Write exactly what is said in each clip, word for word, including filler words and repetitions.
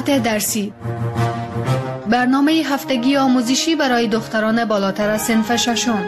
مقالات درسی، برنامه هفتگی آموزشی برای دختران بالاتر از صنف ششم.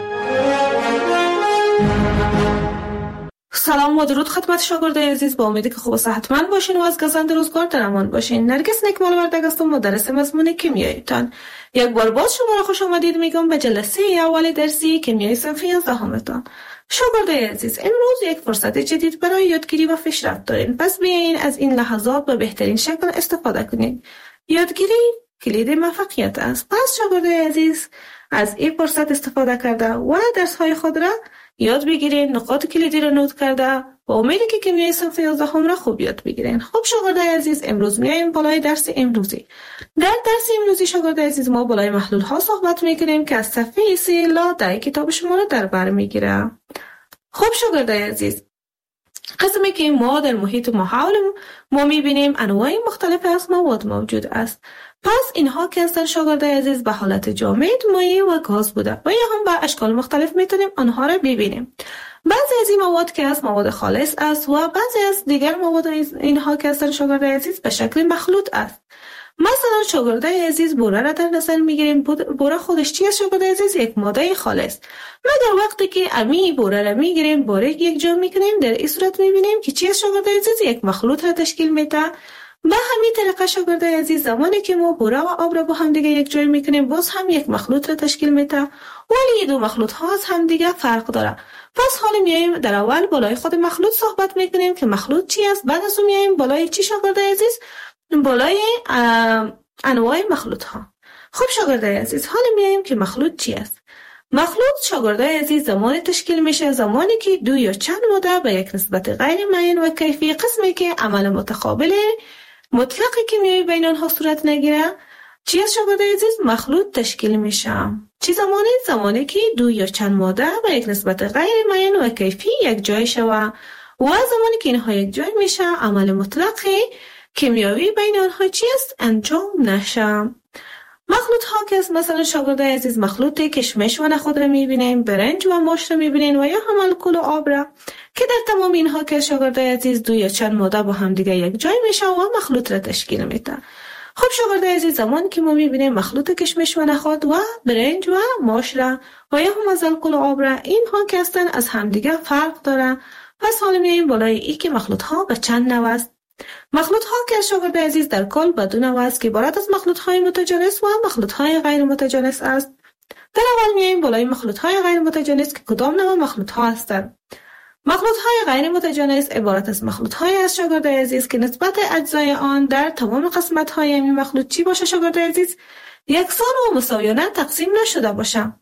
سلام و درود خدمت شاگردای عزیز، با امیدی که خوب و صحتمند باشین و از گزند روزگار در امان باشین. نرگس نکمال وردگ هستم، مدرس مضمون کیمیایتان. یک بار باز شما را خوش آمدید میگم به جلسه اول درسی کیمیای صنف یازدهمتان. شاگردای عزیز، امروز یک فرصت جدید برای یادگیری و پیشرفت دارین، پس بیاین از این لحظات به بهترین شکل استفاده کنین. یادگیری کلید موفقیت است. پس شاگردای عزیز، از این فرصت استفاده کرده و درس‌های خود را یاد بگیرین، نقاط کلیدی را نوت کرده با امیدی که کیمیای صنف یازدهم را خوب یاد بگیرین. خب شاگردای عزیز، امروز میایم بالای درس امروزی. در درس امروزی شاگردای عزیز ما بالای محلول ها صحبت میکنیم که از صفحه سه الی ده کتاب شما را در بر میگیره. خب شاگردای عزیز، قسمی که ما در محیط ما حول ما میبینیم انواع مختلف از مواد موجود است. پس اینها که هستن شاگردای عزیز به حالت جامد، مایع و گاز بوده و یا هم به اشکال مختلف میتونیم آنها را ببینیم. بعضی از این مواد که از مواد خالص است و بعضی از دیگر مواد اینها که هستن شاگردای عزیز به شکل مخلوط است. مثلا شاگردای عزیز بوره را در نظر میگیریم. بوره خودش چی است شاگردای عزیز؟ یک ماده خالص. مگر وقتی که امی بوره را میگیریم، بوره یک جا میکنیم، در این صورت میبینیم که چی است شاگردای عزیز؟ یک مخلوط را تشکیل میده. به همین طریقه شاگردای عزیز، زمانی که ما بوره و آب را با هم دیگه یک جای میکنیم، باز هم یک مخلوط را تشکیل میده، ولی این دو مخلوط ها از هم دیگه فرق داره. پس حالا میایم در اول بالای خود مخلوط صحبت میکنیم که مخلوط چی است، بعد از اون میایم بالای چی شاگردای عزیز؟ بالای انواع مخلوط ها. خب شاگردای عزیز، حالا میایم که مخلوط چی است. مخلوط شاگردای عزیز زمانی تشکیل میشه زمانی که دو یا چند ماده به یک نسبت غیر معین و کیفی، قسمی که عمل متقابل مطلق کیمیایی بین آنها صورت نگیره، چی از شاگردای عزیز؟ مخلوط تشکیل میشه. چی زمانی؟ زمانی که دو یا چند ماده به یک نسبت غیر معین و کیفی یک جای شوه و زمانی که اینها یک جای میشه عمل مطلق کیمیایی بین آنها چی است؟ انجام نشه. مخلوط ها که مثلا شاگردای عزیز مخلوط کشمش و نخود را میبینیم، برنج و ماست را میبینیم و یا هم الکل و آب را که در تمام اینها که شاگردای عزیز دو یا چند ماده با هم دیگه یک جای میشه و مخلوط را تشکیل میده. خب شاگردای عزیز، زمانی که ما میبینیم مخلوط کشمش و نخود و برنج و ماست را و یا هم از الکل و آب را، اینها که هستن از هم دیگه فرق داره. پس حالا میایم بالای ای که مخلوط ها به چند نوع است. مخلوط ها که شاگردای عزیز در کل به دو نوع است که عبارت از مخلوط های متجانس و مخلوط های غیر متجانس است. در اول میایم بالای مخلوط های غیر متجانس که کدام نوع مخلوط ها هستند. مخلوط های غیر متجانس عبارت از مخلوط های از شاگردای عزیز که نسبت اجزای آن در تمام قسمت های این مخلوط چی باشه شاگردای عزیز؟ یکسان و مساویانه تقسیم نشده باشه.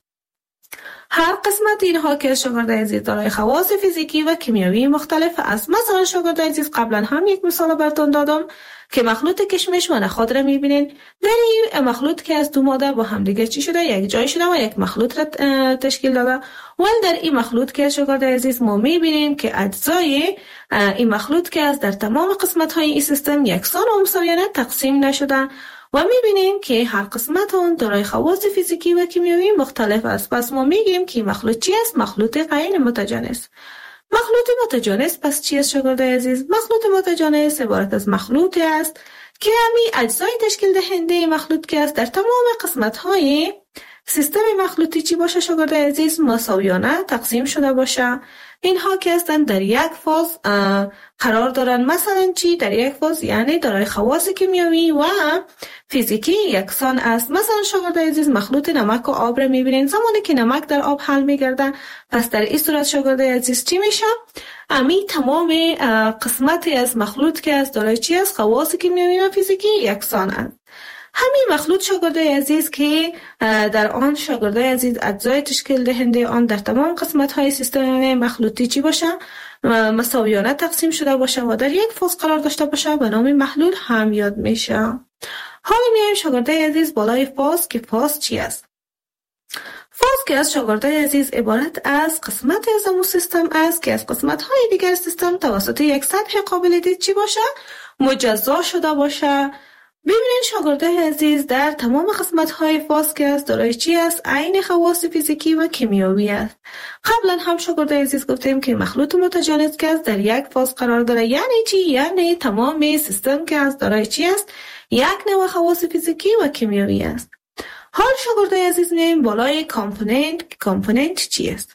هر قسمت اینها که شاگردای عزیز دارای خواص فیزیکی و کیمیایی مختلف است. مثلا شاگردای عزیز قبلا هم یک مثال براتون دادم که مخلوط کشمش و نخود را میبینین. در این مخلوط که از دو ماده با هم دیگه چی شده؟ یک جای شده و یک مخلوط را تشکیل داده. ولی در این مخلوط که شاگردای عزیز ما میبینیم که اجزای این مخلوط که از در تمام قسمت های این سیستم یکسان و مساویانه تقسیم نشده و میبینیم که هر قسمت آن دارای خواص فیزیکی و کیمیایی مختلف است. پس ما میگیم که مخلوط چی است؟ مخلوط غیر متجانس. مخلوط متجانس پس چی است شاگردای عزیز؟ مخلوط متجانس عبارت از مخلوطی است که همین اجزای تشکیل دهنده مخلوط که است در تمام قسمت های سیستم مخلوطی چی باشه شاگردای عزیز؟ مساویانه تقسیم شده باشه. اینها که هستن در یک فاز قرار دارن. مثلا چی؟ در یک فاز یعنی دارای خواص کیمیایی و فیزیکی یکسان است. مثلا شاگردای عزیز مخلوط نمک و آب را میبینین. زمانی که نمک در آب حل میگرده، پس در این صورت شاگردای عزیز چی میشه؟ امی تمام قسمتی از مخلوط که از دارای چی است؟ خواص کیمیایی و فیزیکی یکسان است. همین مخلوط شاگردای عزیز که در آن شاگردای عزیز اجزای تشکیل دهنده آن در تمام قسمت های سیستم مخلوطی چی باشه؟ مساویانه تقسیم شده باشه و در یک فاز قرار داشته باشه به نام محلول هم یاد میشه. حالا میایم شاگردای عزیز بالای فاز که فاز چی است؟ فاز که از شاگردای عزیز عبارت از قسمت از امو سیستم است که از قسمت های دیگر سیستم توسط یک سطح قابل دید چی باشه؟ مجزا شده باشه ببینید شاگردای عزیز، در تمام قسمت‌های فاز که است دارای چی است؟ عین خواص فیزیکی و کیمیایی است. قبلا هم شاگردای عزیز گفتیم که مخلوط متجانس که است در یک فاز قرار داره. یعنی چی؟ یعنی تمام سیستم که است دارای چی است؟ یک نوع خواص فیزیکی و کیمیایی است. حال شاگردای عزیز میایم بالای کامپوننت. کامپوننت چی است؟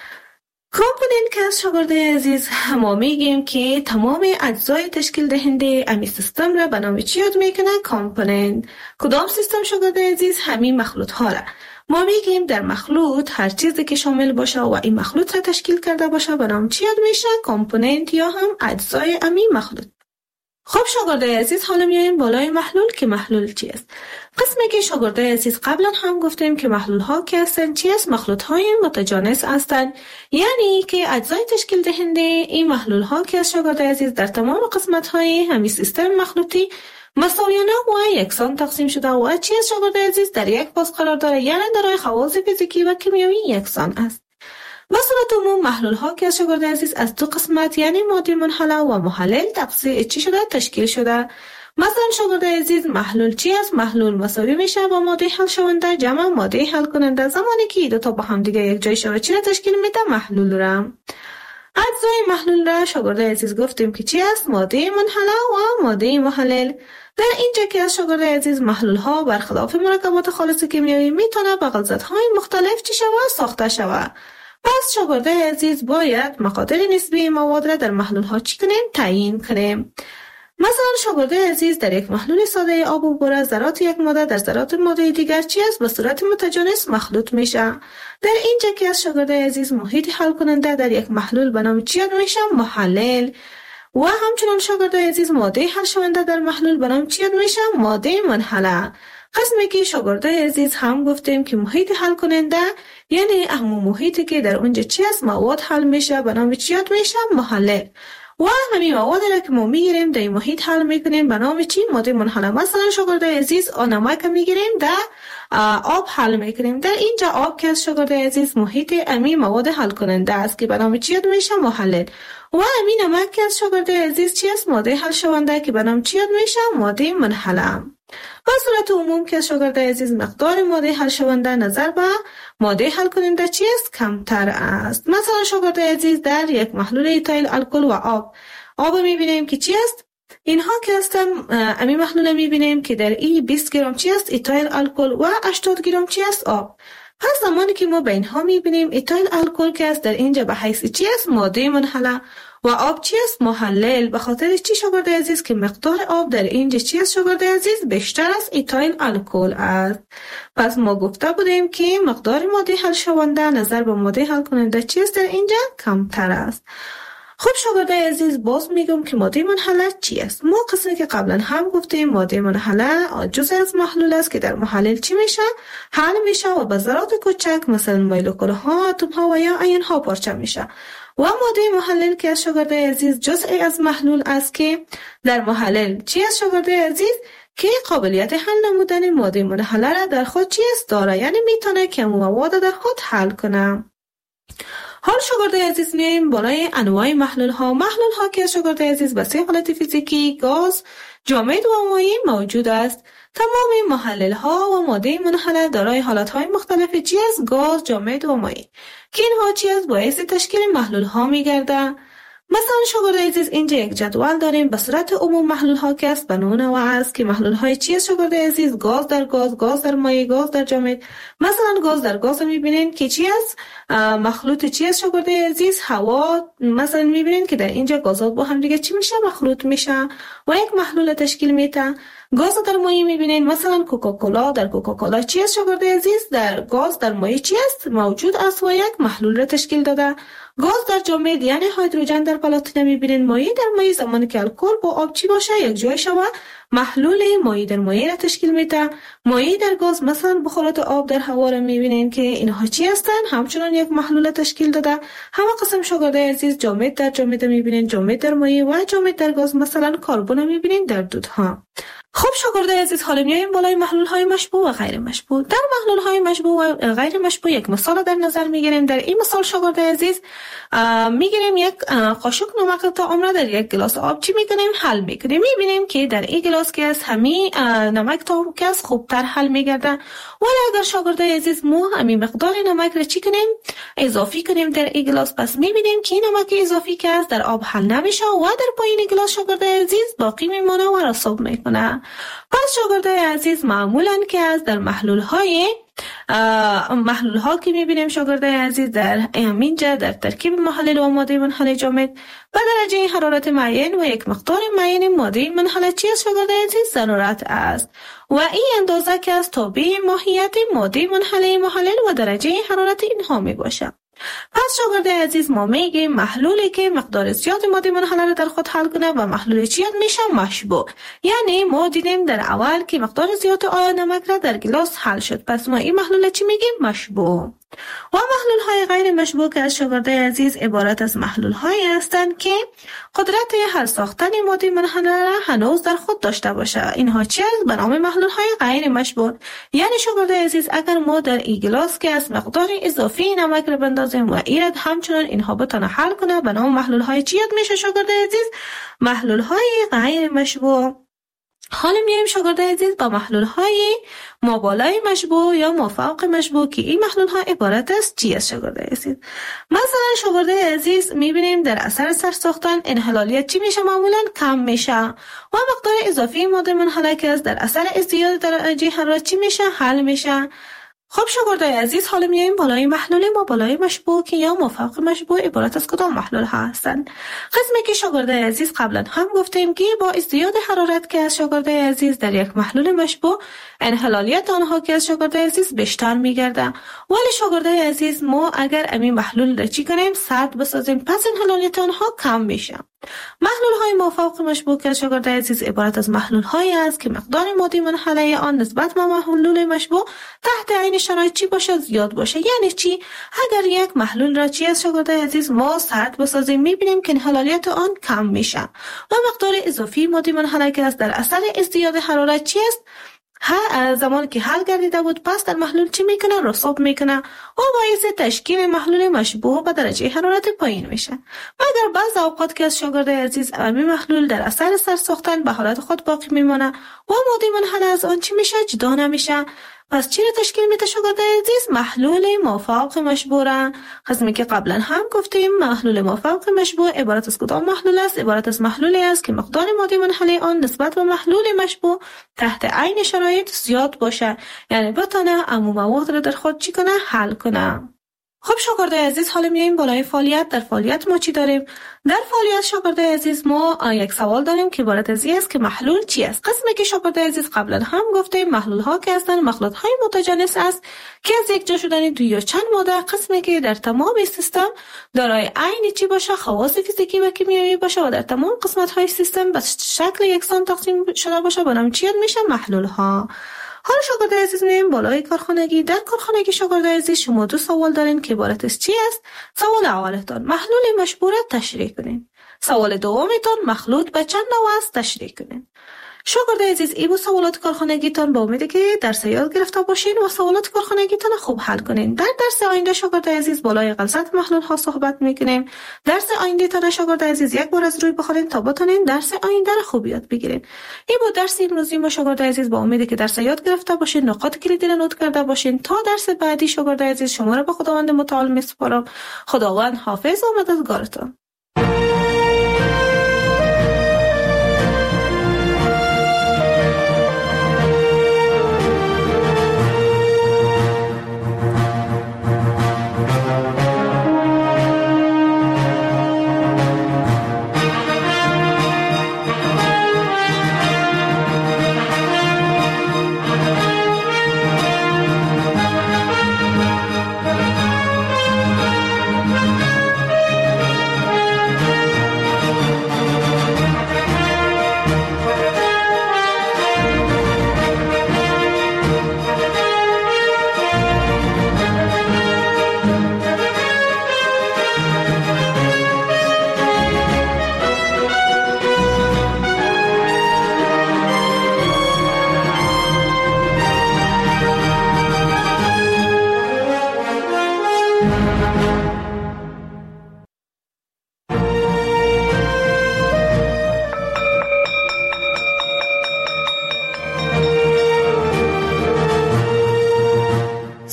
کامپوننت که از شاگردای عزیز ما میگیم که تمام اجزای تشکیل دهنده امی سیستم را به نام چی یاد میکنه؟ کامپوننت. کدام سیستم شاگردای عزیز؟ همین مخلوط ها را ما میگیم در مخلوط هر چیزی که شامل باشه و این مخلوط را تشکیل کرده باشه به نام چی یاد میشه؟ کامپوننت یا هم اجزای امی مخلوط. خب شاگردای عزیز حالا میایم بالای محلول که محلول چی است؟ قسمی که شاگردای عزیز قبلا هم گفتیم که محلول ها که هستن چی است؟ مخلوط های متجانس هستند. یعنی که اجزای تشکیل دهنده این محلول ها که از شاگردای عزیز در تمام قسمت های همین سیستم مخلوطی مساویانه و یکسان تقسیم شده و چی است شاگردای عزیز؟ در یک فاز قرار داره. یعنی دارای خواص فیزیکی و کیمیایی یکسان است. به صورت عموم محلول ها که از شاگردای عزیز از دو قسمت یعنی ماده منحله و محلل تقسیم چی شده؟ تشکیل شده. مثلا شاگردای عزیز محلول چی است؟ محلول مساوی میشه با ماده حل شونده جمع ماده حل کننده. زمانی که دو تا با هم دیگه یک جای شود چی را تشکیل میده؟ محلول را. اجزای محلول را شاگردای عزیز گفتیم که چی است؟ ماده منحله و ماده محلل. در اینجا که از شاگردای عزیز محلول ها برخلاف مرکبات خالص کیمیایی میتونه با غلظت های مختلف چی شود؟ ساخته شود. پس شاگردای عزیز باید مقادیر نسبی مواد را در محلول ها چی کنیم؟ تعیین کنیم. مثلا شاگردای عزیز در یک محلول ساده آب و بوره ذرات یک ماده در ذرات ماده دیگر چی است؟ به صورت متجانس مخلوط میشه. در اینجا که از شاگردای عزیز محیط حل کننده در یک محلول به نام چی یاد میشه؟ محلل. و همچنان شاگردای عزیز ماده حل شونده در محلول به نام چی یاد میشه؟ ماده منحله. قسمی که شاگردای عزیز هم گفتیم که محیط حل کننده یعنی همون محیطی که در اونجا چی است؟ مواد حل میشه به نام چی یاد میشه؟ محلل. و همین مواد را که ما میگیریم در محیط حل میکنیم به نام چی؟ ماده منحله. مثلا شاگردای عزیز نمک میگیریم در آب حل میکنیم. در اینجا آب که از شاگردای عزیز محیط امی مواد حل کننده است که به نام چی یاد میشه؟ محلل. و همین نمک که از شاگردای عزیز چی است؟ ماده حل شونده که به نام چی یاد میشه؟ ماده منحله. به صورت عموم که شاگردای عزیز مقدار ماده حل شونده نظر به ماده حل کننده چی است؟ کمتر است. مثلا شاگردای عزیز در یک محلول ایتایل الکل و آب آب میبینیم که چی است؟ اینها که هستن امی محلول میبینیم که در این بیست گرم چی است؟ ایتایل الکل و هشتاد گرم چی است؟ آب. پس زمانی که ما به اینها میبینیم ایتایل الکل که است در اینجا به حیث چی است؟ ماده منحله و آب چی است؟ محلل. به خاطر چی شاگردای عزیز که مقدار آب در اینجا چی است شاگردای عزیز؟ بیشتر از ایتایل الکل است. پس ما گفته بودیم که مقدار ماده حل شونده نظر به ماده حل کننده چی است در اینجا؟ کمتر است. خب شاگردای عزیز باز میگم که ماده منحله چی است؟ ما قسمی که قبلا هم گفتیم ماده منحله جزء از محلول است که در محلل چی میشه؟ حل میشه و به ذرات کوچک مثلا مولکول ها، اتم ها و یا آیون ها پارچه میشه. و ماده محلل که از شاگردای عزیز جزئی از محلول است که در محلل چی است شاگردای عزیز؟ که قابلیت حل نمودن ماده منحله را در خود چی است؟ داره. یعنی میتونه که مواد در خود حل کنه. حال شاگردای عزیز میایم بالای انواع محلول ها. محلول ها که شاگردای عزیز به سه حالت فیزیکی گاز، جامد و مایع موجود است. تمام محلل ها و ماده منحله دارای حالت های مختلف چی است؟ گاز، جامد و مایع که اینها چی است؟ باعث تشکیل محلول ها میگرده. مثلا شاگردای عزیز اینجا یک جدول داریم. به صورت عموم محلول ها که است به نوع نوع است که محلول های چی است شاگردای عزیز؟ گاز در گاز، گاز در مایع، گاز در جامد. مثلا گاز در گاز میبینین که چی است؟ مخلوط چی است شاگردای عزیز؟ هوا. مثلا میبینین که در اینجا گازات با هم دیگه چی میشه؟ مخلوط میشه و یک محلول تشکیل میده. گاز در مایع میبینین مثلا کوکاکولا. در کوکاکولا چی است شاگردای عزیز؟ در گاز در مایع چی است؟ موجود است و یک محلول را تشکیل داده. گاز در جامد یعنی هیدروژن در پلاتینه میبینین. مایع در مایع زمانی که الکل با آب چی باشه یک جای شود محلول مایع در مایع را تشکیل میده. مایع در گاز مثلا بخارات آب در هوا را میبینین که اینها چی هستن؟ همچنان یک محلول تشکیل داده. همه قسم شاگردای عزیز جامد در جامد میبینین، جامد در مایع و جامد در گاز مثلا کربن میبینین در دودها. خب شاگردای عزیز، حالا میایم بالای محلول های مشبوع و غیر مشبوع. در محلول های مشبوع و غیر مشبوع یک مثال در نظر میگیریم. در این مثال شاگردای عزیز میگیریم یک قاشق نمک تا عمره در یک گلاس آب چی میکنیم؟ حل میکنیم. میبینیم که در این گلاس که از همین نمک تا که از خوبتر حل میگرده، ولی اگر شاگردای عزیز ما همین مقدار نمک را چی کنیم؟ اضافی کنیم در این گلاس، پس میبینیم که نمک اضافی که از در آب حل نمیشه و در پایین گلاس شاگردای عزیز باقی میمونه و رسوب میکنه. پس شاگردای عزیز معمولاً که از در محلول های محلول ها که میبینیم شاگردای عزیز در اینجا در ترکیب محلل و ماده منحل جامد به درجه حرارت معین و یک مقدار معین ماده منحل چی است شاگردای عزیز؟ ضرورت است و این اندازه که از تابع ماهیت ماده منحل محلل و درجه حرارت اینها می باشه. پس شاگردای عزیز ما میگیم محلولی که مقدار زیاد ماده منحله را در خود حل کنه و محلول چی میشه؟ مشبوع. یعنی ما دیدیم در اول که مقدار زیاد آب نمک را در گلاس حل شد، پس ما این محلول چی میگیم؟ مشبوع. و محلول های غیر مشبوع که از شاگردای عزیز عبارت از محلول هایی هستند که قدرت حل ساختن ماده منحله را هنوز در خود داشته باشه. اینها چی است؟ به نام محلول های غیر مشبوع. یعنی شاگردای عزیز اگر ما در این گلاس که از مقدار اضافی نمک را بندازیم و ایراد همچنان اینها بتونه حل کنه، به نام محلول های چی یاد میشه شاگردای عزیز؟ محلول های غیر مشبوع. حالا میایم شاگردای عزیز با محلول های مابالای مشبوع یا مافوق مشبوع که این محلول ها عبارت است چی است شاگردای عزیز؟ مثلا شاگردای عزیز میبینیم در اثر سرساختن انحلالیت چی میشه؟ معمولا کم میشه و مقدار اضافی ماده منحله که از در اثر ازدیاد درجه حرارت چی میشه؟ حل میشه. خب شاگردای عزیز، حالا میایم بالای محلول ما بالای مشبوع که یا مافوق مشبوع عبارت از کدام محلول ها هستند؟ قسمی که شاگردای عزیز قبلا هم گفتیم که با ازدیاد حرارت که از شاگردای عزیز در یک محلول مشبوع انحلالیت آنها که از شاگردای عزیز بیشتر میگرده، ولی شاگردای عزیز ما اگر امی محلول را چی کنیم؟ سرد بسازیم، پس انحلالیت آنها کم میشه. محلول های مافوق مشبوع که از شاگردای عزیز عبارت از محلول هایی است که مقدار ماده منحله آن نسبت به محلول مشبوع تحت عین شرایط چی باشه؟ زیاد باشه. یعنی چی؟ اگر یک محلول را چی از شاگردای عزیز ما سرد بسازیم، میبینیم که انحلالیت آن کم میشه و مقدار اضافی ماده منحله که است در اثر ازدیاد حرارت چی است؟ ها زمانی که حل گردیده بود پس در محلول چی میکنه؟ رسوب میکنه و باعث تشکیل محلول مشبوع به درجه حرارت پایین میشه. مگر بعض اوقات که از شاگردای عزیز امی محلول در اثر سرساختن به حالت خود باقی میمونه و ماده منحله از آن چی میشه؟ جدا نمیشه. پس چی را تشکیل میده شاگردای عزیز؟ محلول مافوق مشبوع. قسمی که قبلا هم گفتیم محلول مافوق مشبوع عبارت از کدام محلول است؟ عبارت از محلولی است که مقدار ماده منحله آن نسبت به محلول مشبوع تحت عین شرایط زیاد باشه، یعنی بتونه عموم مواد را در خود چی کنه؟ حل کنه. خب شاگردای عزیز، حالا میایم بالای فعالیت. در فعالیت ما چی داریم؟ در فعالیت شاگردای عزیز ما یک سوال داریم که عبارت از این است که محلول چی است؟ قسمی که شاگردای عزیز قبلا هم گفتیم محلول ها که هستند مخلوط های متجانس است که از یک جا شدن دو یا چند ماده، قسمی که در تمام سیستم دارای عین چی باشه؟ خواص فیزیکی و کیمیایی باشه و در تمام قسمت های سیستم به شکل یکسان تقسیم شده باشه، به نام چی میشه؟ محلول ها. حالا شاگردای عزیز میایم بالای کارخانگی. در کارخانگی شاگردای عزیز شما دو سوال دارین که عبارت از چی است؟ سوال اولتون محلول مشبوع را تشریح کنین. سوال دومتون مخلوط به چند نوع است تشریح کنین. شاگردای عزیز، این بود سوالات کارخانگیتان. با امید که درس یاد گرفته باشین و سوالات کارخانگیتان خوب حل کنین. در درس آینده شاگردای عزیز بالای غلظت محلول ها صحبت میکنیم. درس آینده تان شاگردای عزیز یک بار از روی بخورین تا بتونین درس آینده را خوب یاد بگیرین. این بود درس امروزی ما شاگردای عزیز. با امید که درس یاد گرفته باشین، نقاط کلیدی را نوت کرده باشین. تا درس بعدی شاگردای عزیز شما را به خداوند متعال میسپارم. خداوند حافظ و مددگارتان.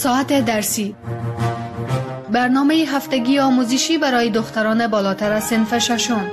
ساعت درسی، برنامه هفتگی آموزشی برای دختران بالاتر از صنف ششم.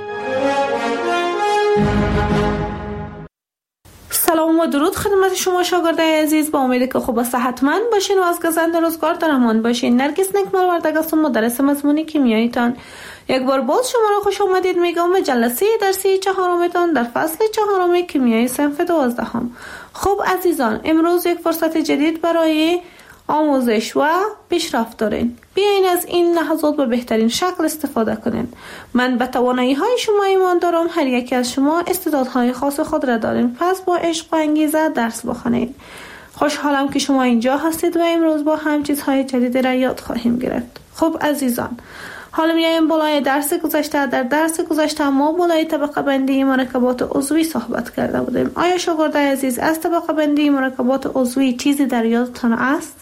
سلام و درود خدمت شما شاگردای عزیز، با امیدی که خوب و صحتمند باشین و از گزند روزگار در امان باشین. نرگس نکمال وردگ هستم، مدرس مضمون کیمیاییتان. یک بار باز شما را خوش آمدید میگم به جلسه درسی چهارمتان در فصل چهارم کیمیای صنف دوازدهم. خب عزیزان، امروز یک فرصت جدید برای آموزش و پیشرفت دارین. بیاین از این لحظات به بهترین شکل استفاده کنین. من به توانایی های شما ایمان دارم. هر یکی از شما استعدادهای خاص خود را دارین، پس با عشق و انگیزه درس بخونید. خوشحالم که شما اینجا هستید و امروز با هم چیزهای جدید را یاد خواهیم گرفت. خب عزیزان، حالا میایم بالای درس گذشته. در درس گذشته ما بالای طبقه بندی مرکبات عضوی صحبت کرده بودیم. آیا شاگردای عزیز از طبقه بندی مرکبات عضوی چیزی در یادتان است؟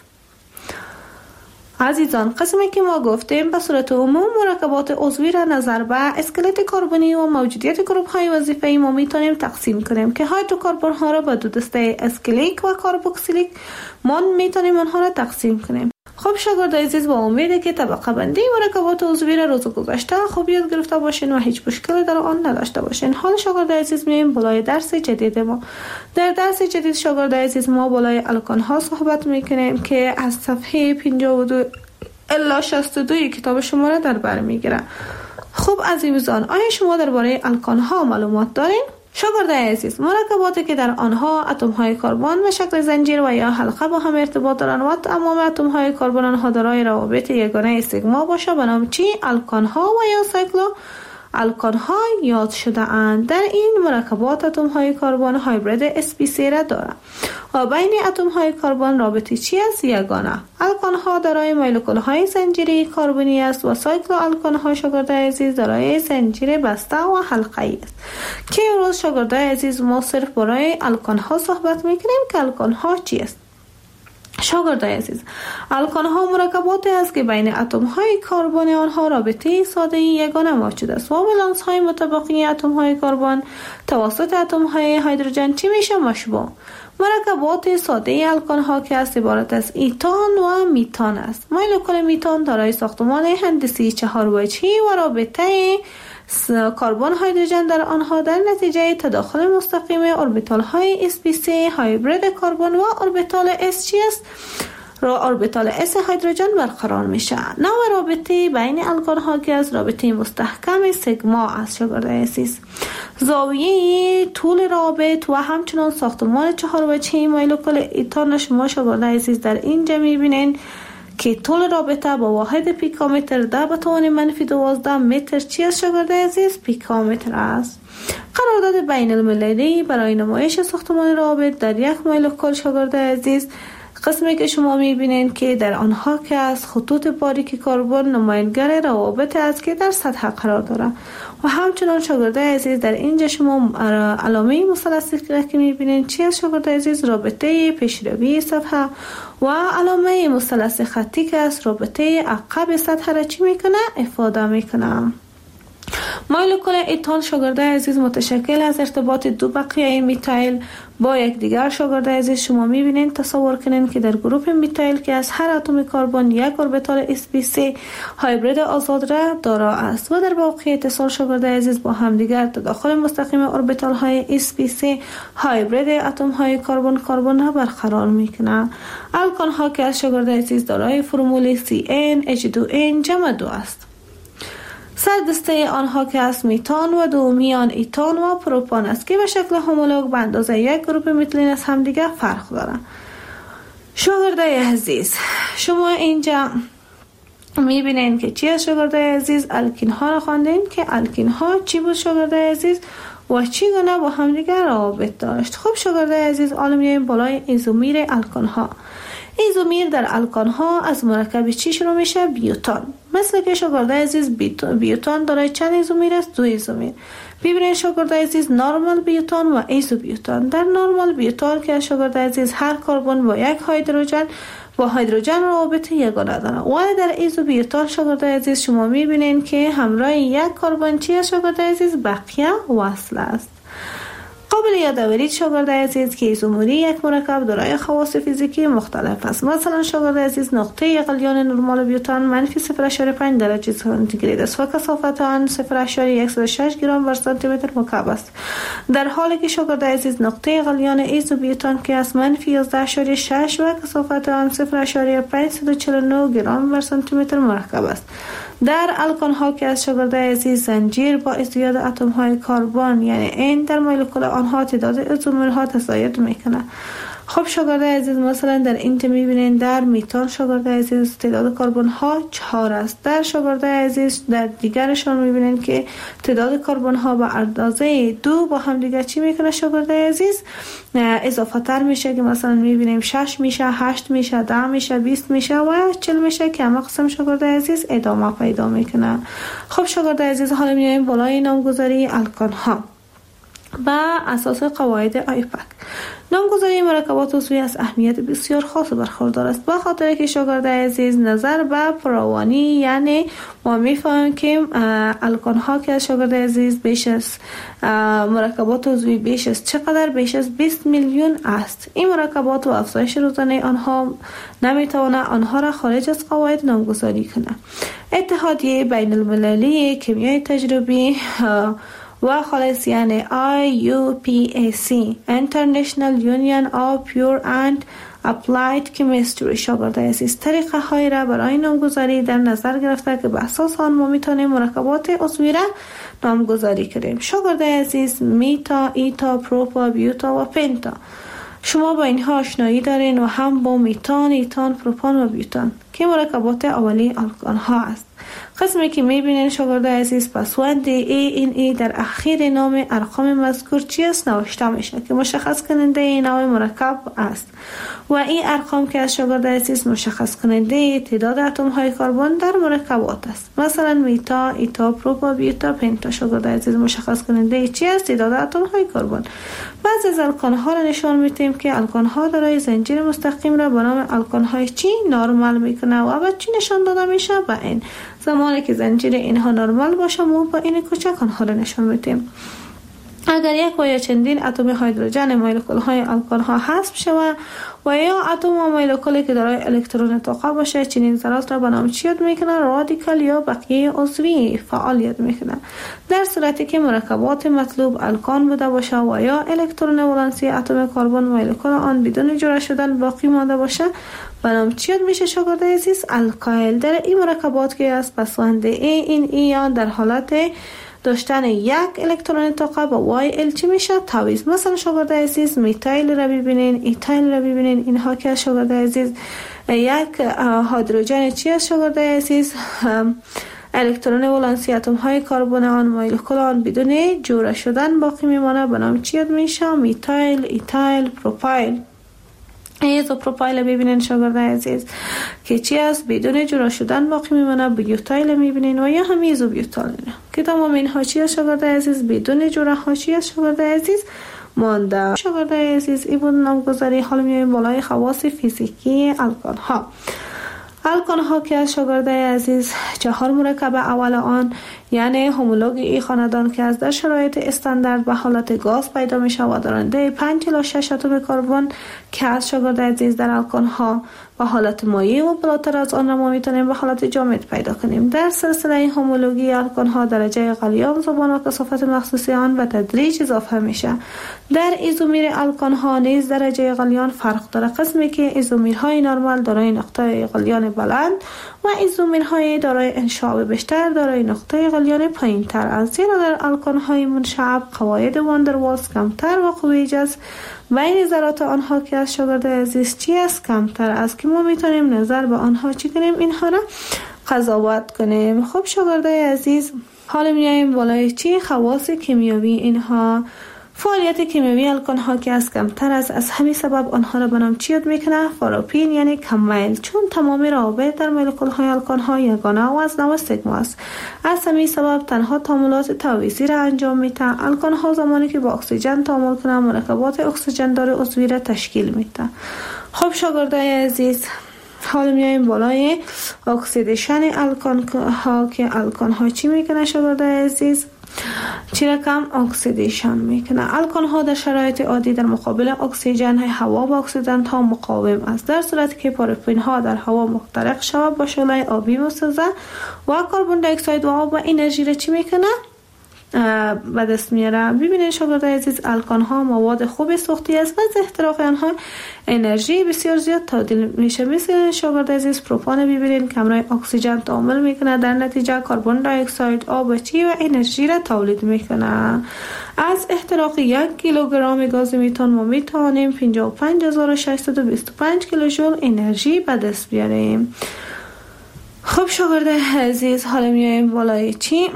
عزیزان، قسمی که ما گفتیم به صورت عموم مرکبات عضوی را نظر به اسکلت کربنی و موجودیت گروپ های وظیفه‌ای ما میتونیم تقسیم کنیم که هایدروکربن ها را به دو دسته اسکلیک و کاربوکسیلیک ما میتونیم آنها را تقسیم کنیم. خب شاگردای عزیز، با امیده که طبقه بندی مرکبات عضوی را روز گذشته خوب یاد گرفته باشین و هیچ مشکلی در آن نداشته باشین. حال شاگردای عزیز میایم بالای درس جدید ما. در درس جدید شاگردای عزیز ما بالای الکان ها صحبت میکنیم که از صفحه پنجاه و دو الی شصت و دو کتاب شما را در بر میگیره. خب عزیزان، آیا شما درباره الکان ها معلومات دارین؟ شاگردای عزیز، مرکباتی که در آنها اتم های کربن به شکل زنجیر و یا حلقه با هم ارتباط دارند و تمام اتم های کربن آنها دارای روابط یگانه سیگما باشه به نام چی؟ الکان ها و یا سایکلو الکان ها یاد شده اند. در این مرکبات اتم های کربن هایبرید اس پی سی را دارند و بین اتم های کربن رابطه چی است؟ یگانه. الکان ها دارای مولکول های زنجیری کربنی است و سایکلو الکان ها شاگردای عزیز دارای زنجیر بسته و حلقه‌ای است که امروز شاگردای عزیز ما صرف برای الکان ها صحبت میکنیم که الکان ها چی است. شاگردای عزیز، الکان ها مرکباتی است که بین اتم های کربن آنها رابطه ساده یگانه موجود است و ولانس های متبقی اتم های کربن توسط اتم های هیدروژن چی میشه؟ مشبوع. مرکبات ساده الکان ها که است عبارت از ایتان و میتان است. مولکول میتان دارای ساختمان هندسی چهار وجهی و رابطه کربن هیدروژن در آنها در نتیجه تداخل مستقیم اوربیتال های اس پی سی هایبرید کربن و اوربیتال اس چی است؟ را اوربیتال اس هیدروژن برقرار میشه. نوع رابطه بین الکان ها که از رابطه مستحکم سیگما است. شاگردای عزیز، زاویه طول رابط و همچنان ساختمان چهار وجهی مولکول ایتان شما شاگردای عزیز در اینجا میبینین که طول رابطه با واحد پیکومتر ده به توان منفی دوازده متر چی است شاگردای عزیز؟ پیکومتر است. قرارداد بین المللی برای نمایش ساختمان رابط در یک مولکول شاگردای عزیز، قسمی که شما میبینین که در آنها که از خطوط باریک کربن نمایانگر روابط است که در سطح قرار داره و همچنان شاگردای عزیز در اینجا شما علامه مثلثی که میبینین چی است شاگردای عزیز؟ رابطه پیشروی سطح و علامه مثلث خطی که است رابطه عقب سطح را چی میکنه؟ افاده میکنه. مولکول ایتان شاگردای عزیز متشکل از ارتباط دو بقیه میتایل با یک دیگر. شاگردای عزیز شما میبینین، تصور کنین که در گروپ میتایل که از هر اتم کربن یک اوربیتال اس پی سی هایبرید آزاد را دارا است و در واقع اتصال شاگردای عزیز با هم دیگر تداخل مستقیم اوربیتال های اس پی سی هایبرید اتم های کربن کربن را برقرار میکنه. الکان ها که از شاگردای عزیز دارای فرمول سی ان اچ دو ان جمع دو است. سر دسته آنها که از میتان و دومیان ایتان و پروپان است که به شکل همولوگ به اندازه یک گروپ میتلین از هم دیگر فرق دارند. شاگردای عزیز شما اینجا میبینین که چی از شاگردای عزیز؟ الکین ها را خواندین که الکین ها چی بود شاگردای عزیز و چی گونه با هم دیگر روابط داشت. خب شاگردای عزیز، حالا میایم بالای ایزومیر الکان ها. ایزومیر در الکان ها از مرکب چی شروع میشه؟ بیوتان. مثل که شاگردای عزیز بیوتان دارای چند ایزومیر است؟ دو ایزومیر. ببینید شاگردای عزیز، نورمال بیوتان و ایزو بیوتان. در نورمال بیوتان که شاگردای عزیز هر کربن با یک هیدروژن با هیدروژن رابطه یگانه دارن، ولی در ایزو بیوتان شاگردای عزیز شما میبینین که همراه یک کربن چی است شاگردای عزیز؟ بقیه وصل است. قابل یادآوری شاگرد عزیز که ایزومری یک مرکب دارای خواص فیزیکی مختلف است. مثلا شاگرد عزیز نقطه غلیان نرمال بیوتان منفی صفر ممیز پنج درجه سانتیگراد است و کثافت آن صفر ممیز صد و شش گرم بر سانتی متر مکعب است، در حالی که شاگرد عزیز نقطه غلیان ایزوبیوتان که از منفی یازده ممیز شش و کثافت آن صفر ممیز پانصد و چهل و نه گرم بر سانتی متر مرکب است. در الکان ها که از شاگرد عزیز زنجیر با ازدیاد اتم های کربن یعنی این در مولکول آنها تعداد ایزومرها تزاید میکنه. خب شاگرد عزیز مثلا در این میبینین در میتان شاگرد عزیز تعداد کربن ها چهار است. در شاگرد عزیز در دیگرشان میبینین که تعداد کربن ها به اندازه دو با هم دیگر چی میکنه شاگرد عزیز اضافه تر میشه که مثلا میبینیم شش میشه، هشت میشه، ده میشه، بیست میشه و چهل میشه که همه قسم شاگرد عزیز ادامه پیدا میکنه. خب شاگرد عزیز حالا میایم بالای نامگذاری الکان ها با اساس قواعد آیپک. نامگذاری مرکبات عضوی از اهمیت بسیار خاص برخوردار است، به خاطر که شاگرد عزیز نظر به فراوانی یعنی ما میفهمیم که الکان ها که از شاگرد عزیز بیش از مرکبات عضوی بیش از چقدر بیش از بیست میلیون است. این مرکبات و افزایش روزانه آنها نمیتواند آنها را خارج از قواعد نامگذاری کنه. اتحادیه بین المللی کیمیای تجربی و خالص یعنی آی یو پی ای سی International Union of Pure and Applied Chemistry شاگرد عزیز طریقه های را برای نامگذاری در نظر گرفته که به اساس آن ما میتونیم مرکبات عضوی را نامگذاری کنیم. شاگرد عزیز میتا، ایتا، پروپا، بیوتا و پنتا شما با اینها آشنایی دارین و هم با میتان، ایتان، پروپان و بیوتان که مرکبات اولی الکان ها است. قسمی که میبینین شاگرد عزیز پسوند ای این ای در اخیر نام ارقام مذکور چی است نوشته میشه که مشخص کننده این نوع مرکب است و این ارقام که از شاگرد عزیز مشخص کننده تعداد اتم های کربن در مرکبات است. مثلا میتا، ایتا، پروپا، بیوتا، پنتا شاگرد عزیز مشخص کننده چی است تعداد اتم های کربن. بعضی از الکان ها را نشان میدیم که الکان ها دارای زنجیر مستقیم را به نام الکان های چی نرمال میکنه و به چی نشان داده میشه به این زمانی که زنجیر اینها نرمال باشه ما با این کوچک آنها را نشان میدیم. اگر یک و یا چندین اتم هیدروژن مولکول های الکان ها حذف شود و یا اتم و مولکولی که دارای الکترون طاقه باشه چنین ذرات را به نام چی یاد میکنه؟ رادیکال یا بقیه عضوی فعال یاد میکنه. در صورتی که مرکبات مطلوب الکان بوده باشه و یا الکترون ولانسی اتم کربن مولکول آن بدون جدا شدن باقی مانده باشه به نام چی یاد میشه شاگرد عزیز؟ الکایل. در این مرکبات که از پسوند ای این ای در حالت داشتن یک الکترون طاقه با وای ال چی میشه؟ تعویض. مثلا شاگرد عزیز میتایل را ببینین، ایتایل را ببینین، اینها که از شاگرد عزیز یک هیدروژن چی است شاگرد عزیز؟ الکترون ولانسی اتم های کربن آن مولکول آن بدون جوړه شدن باقی میمانه به نام چی یاد میشه؟ میتایل، ایتایل، پروپایل. ایزوپروپایل ببینین شاگرد عزیز که چی است بدون جدا شدن باقی میمونه. بیوتایل میبینین و یا هم ایزوبیوتایل که تمام اینها چی است شاگرد عزیز بدون جدا ها چی است شاگرد عزیز مانده. شاگرد عزیز این بود نامگذاری. حالا میایم بالای خواص فیزیکی الکان ها. الکان ها که از شاگرد عزیز چهار مرکب اول آن یعنی هومولوگ ای خاندان که از در شرایط استاندارد به حالت گاز پیدا می شود دارنده پنج الی شش اتم کربن که از شاگرد عزیز در الکان ها به حالت مایع و بالاتر از آن را ما میتونیم به حالت جامد پیدا کنیم. در سلسله هومولوژی الکان ها درجه غلیان زبان و کثافت مخصوصی آن به تدریج اضافه میشه. در ایزومیر الکان ها نیز درجه غلیان فرق داره، قسمی که ایزومیرهای نرمال دارای نقطه غلیان بلند و ایزومیرهای دارای انشعاب بیشتر دارای نقطه غلیان پایین تر است، زیرا در الکان های منشعب قواعد واندروالز کمتر و قوی جذب بین ذرات آنها که از شاگرد عزیز چی است کمتر است که ما میتونیم نظر به آنها چی کنیم اینها را قضاوت کنیم. خب شاگرد عزیز حالا میایم بالای چی خواص کیمیایی اینها. فعالیت کیمیایی الکان ها که از کمتر است، از همین سبب آنها را به نام چی یاد میکنه؟ فاروپین یعنی کم میل، چون تمام روابط در مولکول های الکان ها یگانه و از نوع سیگما است. از همین سبب تنها تعاملات تعویضی را انجام میده. الکان ها زمانی که با اکسیژن تعامل کنند مرکبات اکسیژن دار عضوی را تشکیل میده. خب شاگردای عزیز حالا میایم بالای اکسیدیشن الکان ها که الکان ها چی میکنه شاگردای عزیز؟ چی رقم اکسیدیشن میکنه. الکل ها در شرایط عادی در مقابل اکسیژن هوا با اکسیدنت ها مقاوم است، در صورتی که پارافین ها در هوا محترق شود با شعله آبی میسازه و کربن دی اکساید و آب و انرژی را چی میکنه؟ به دست میاره. ببینید شاگردای عزیز، الکل ها مواد خوب سوختی است و از احتراق آنها انرژی بسیار زیاد تبدیل میشه. مثل شاگردای عزیز پروپان ببینید کمرای اکسیژن تعامل میکنه، در نتیجه کربن دی اکساید آب چی و انرژی را تولید میکنه. از احتراق یک کیلوگرم گاز میتان ما میتونیم پنجاه و پنج هزار و ششصد و بیست و پنج کیلوژول انرژی به دست بیاریم. خب شاگردای عزیز، حالا میایم بالای چی؟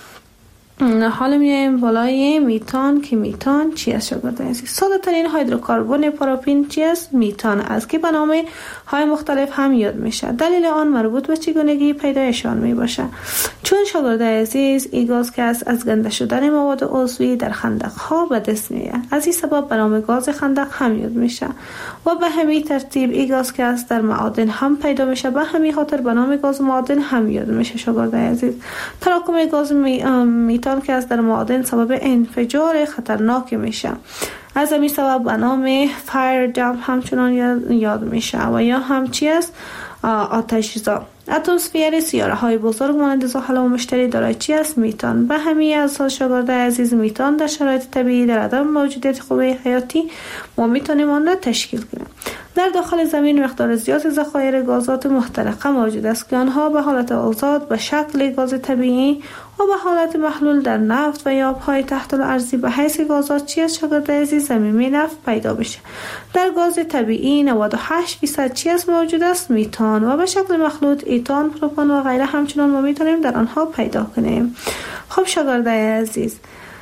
حالا میایم بالای میتان که میتان چی است شاگردان عزیز؟ ساده ترین هیدروکربن پاراپین چی است؟ میتان است که به نام های مختلف هم یاد میشه. دلیل آن مربوط به چگونگی پیدایشان می باشه. چون شاگردان عزیز این گاز که است از گنده شدن مواد عضوی در خندق ها به دست میاد، از این سبب به نام گاز خندق هم یاد میشه و به همین ترتیب این گاز که است در معادن هم پیدا میشه، به همین خاطر به نام گاز معادن هم یاد میشه. شاگردان عزیز، تراکم گاز می... میتان که از در معادن سبب انفجار خطرناک میشه، از همین سبب به نام فایر دمپ همچنان یاد میشه و یا هم چی است؟ آتش‌زا. اتمسفر سیاره های بزرگ مانند زحل و مشتری دارای چی است؟ میتان. به همین اساس شاگردای عزیز، میتان در شرایط طبیعی در عدم موجودیت خوبه حیاتی ما میتونیم آن را تشکیل کنیم. در داخل زمین مقدار زیادی ذخایر گازات محترقه موجود است که آنها به حالت آزاد به شکل گاز طبیعی و به حالت محلول در نفت و یا آبهای تحت الارضی به حیث گازات چی است شاگردای عزیز؟ زمینی نفت پیدا بشه. در گاز طبیعی نود و هشت درصد چی است موجود است؟ میتان و به شکل مخلوط ایتان، پروپان و غیره همچنان ما میتونیم در آنها پیدا کنیم. خب شاگردای عزیز،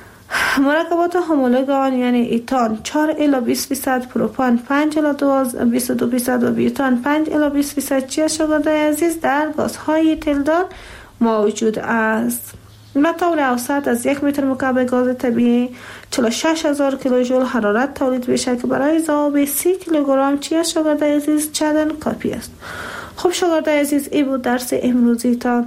مرکبات همولوگ آن یعنی ایتان چهار الی بیست درصد، پروپان پنج الی بیست و دو درصد و بیوتان پنج الی بیست درصد چی است شاگردای عزیز؟ در گازهای تلدار موجود است. به طور اوسط از یک متر مکعب گاز طبیعی چهل و شش هزار کیلوژول حرارت تولید میشه که برای ذوب سی کیلوگرم چی است شاگردای عزیز؟ چندان کافی است. خب شاگردای عزیز، این بود درس امروزی. تا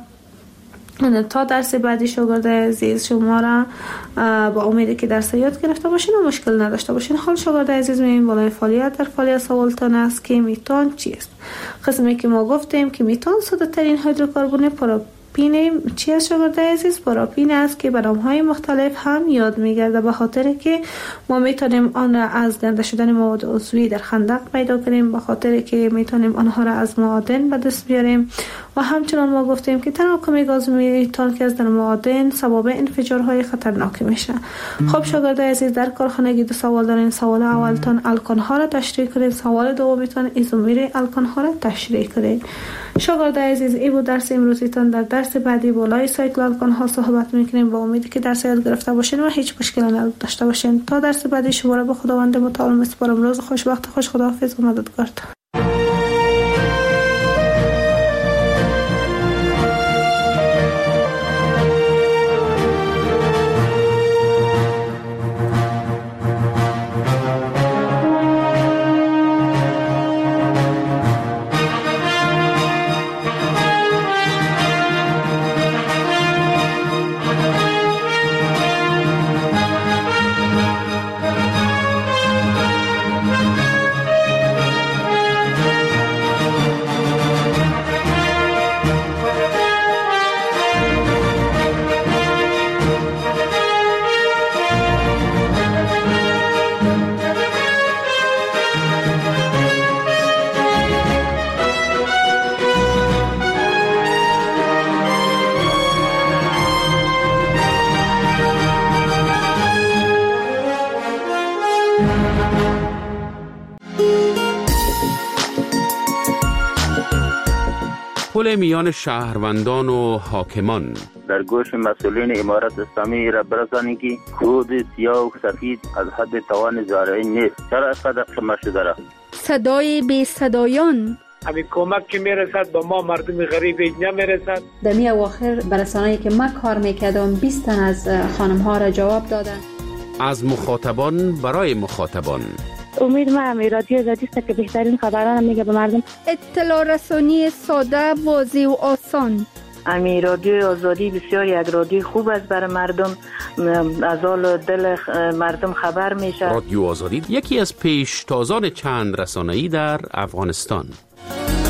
تا درس بعدی شاگردای عزیز شما را با امیدی که درس یاد گرفته باشین و مشکل نداشته باشین. حال شاگردای عزیز میایم بالای فعالیت. در فعالیت سوالتان است که میتان چیست؟ قسمی که ما گفتیم که میتان ساده ترین هیدروکربن پاراپین چی است شاگردای عزیز؟ پاراپین است که به نام‌های مختلف هم یاد میگرده، به خاطر که ما میتونیم آن را از گنده شدن مواد عضوی در خندق پیدا کنیم، به خاطر که میتونیم آنها را از معادن به دست بیاریم و همچنان ما گفتیم که تراکم گاز میتان که از در معادن سبب انفجارهای خطرناک میشه. خب شاگردای عزیز، در کارخانگی دو سوال دارین. سوال اولتان الکن ها را تشریح کنید، سوال دومیتان ایزومر الکن ها را تشریح کنید. شاگردای عزیز، این بود درس امروزیتان. در درس بعدی بالای سایکل الکن ها صحبت میکنیم. با امیدی که درس یاد گرفته باشین و هیچ مشکلی نداشته باشین. تا درس بعدی شما را به خداوند متعال میسپارم. روز خوش، وقت خوش، خداحافظ و مددگار. پل میان شهروندان و حاکمان. در گوش مسئولین امارت اسلامی را برسانید که کود سیاه و سفید از حد توان زارعی نیست. چرا اینقدر شما شده را؟ صدای بی صدایان. همین کمک که میرسد به ما مردم غریب نمیرسد. در می اواخر برسانه‌ای که من کار میکردم بیست تن از خانم ها را جواب دادن. از مخاطبان برای مخاطبان. امید ما هم رادیو زادیست که بهترین خبران میگه به مردم. اطلاع رسانی ساده، واضح و آسان. امی رادیو آزادی بسیار یک رادیو خوب است برای مردم، از حال دل مردم خبر میشه. رادیو آزادی یکی از پیشتازان چند رسانه‌ای در افغانستان.